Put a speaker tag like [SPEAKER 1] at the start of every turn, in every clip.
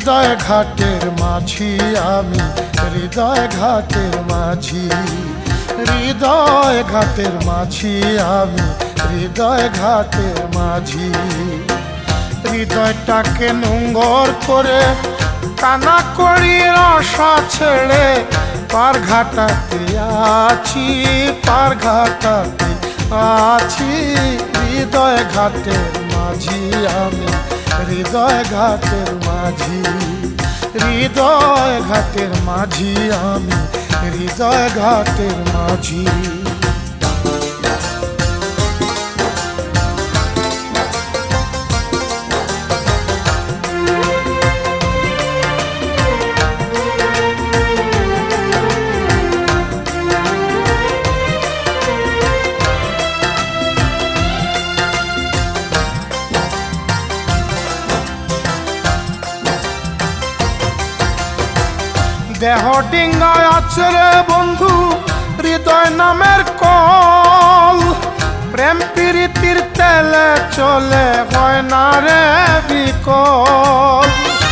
[SPEAKER 1] হৃদয় ঘাটের মাঝি আমি, হৃদয় ঘাটের মাঝি, হৃদয় ঘাটের মাঝি আমি, হৃদয় ঘাটের মাঝি। হৃদয়টাকে নোংর করে কানা করি আশা ছেড়ে পার ঘাটাতে আছি, পার ঘাটাতে আছি। হৃদয় ঘাটের মাঝি আমি, হৃদয় ঘাটের মাঝি, হৃদয় ঘাটের মাঝি আমি, হৃদয় ঘাটের মাঝি। দেহ ডিঙ্গায় আছে রে বন্ধু হৃদয় নামের কল, প্রেম প্রীতির তেলে চলে হয় না রে বিকল।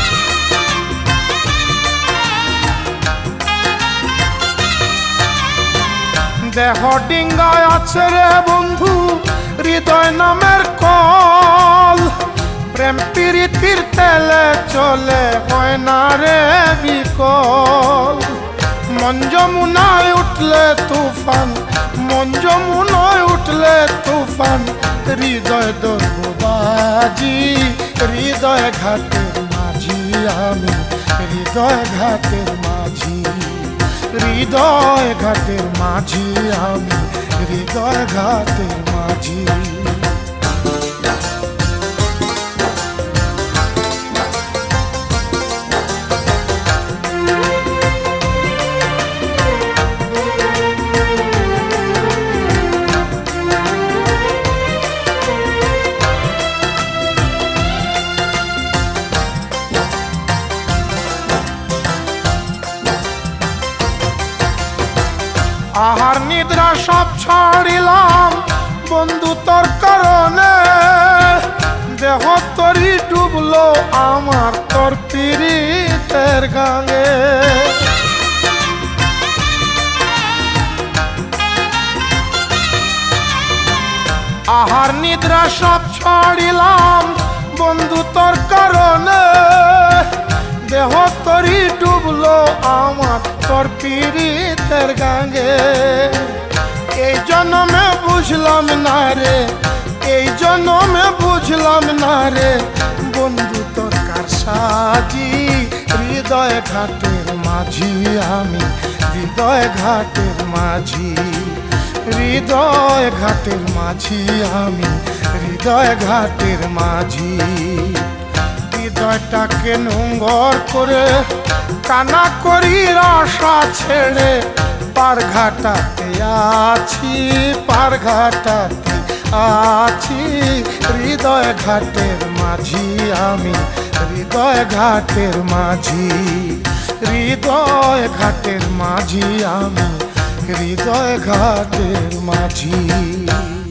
[SPEAKER 1] দেহ ডিঙ্গায় আছে রে বন্ধু হৃদয় নামের কল, প্রেম প্রীতির তেলে চলে হয় না রে বিকল। মন যমুনায় উঠলে তুফান, মন যমুনায় উঠলে তুফান, হৃদয় দর্ববাজি। হৃদয় ঘাটের মাঝি আমি, হৃদয় ঘাটের মাঝি, হৃদয় ঘাটের মাঝি আমি, হৃদয় ঘাটের মাঝি। আহার নিদ্রা সব ছাড়িলাম বন্ধু তোর কারণে, দেহ তরি ডুবলো আমার তোর পীড়িতের গাঙে। আহার নিদ্রা সব ছাড়িলাম বন্ধু তোর কারণে, দেহ তরি ডুবলো আমার তোর পীড়িতের গাঙ্গে। এই জন্মে বুঝলাম না রে, এই জন্মে বুঝলাম না রে বন্ধু তোর কার সাজি। হৃদয় ঘাটের মাঝি আমি, হৃদয় ঘাটের মাঝি, হৃদয় ঘাটের মাঝি আমি, হৃদয় ঘাটের মাঝি। হৃদয়টাকে নোংর করে কানা করি আশা ছেড়ে পার ঘাটাতে আছি, পার ঘাটাতে আছি। হৃদয় ঘাটের মাঝি আমি, হৃদয় ঘাটের মাঝি, হৃদয় ঘাটের মাঝি আমি, হৃদয় ঘাটের মাঝি।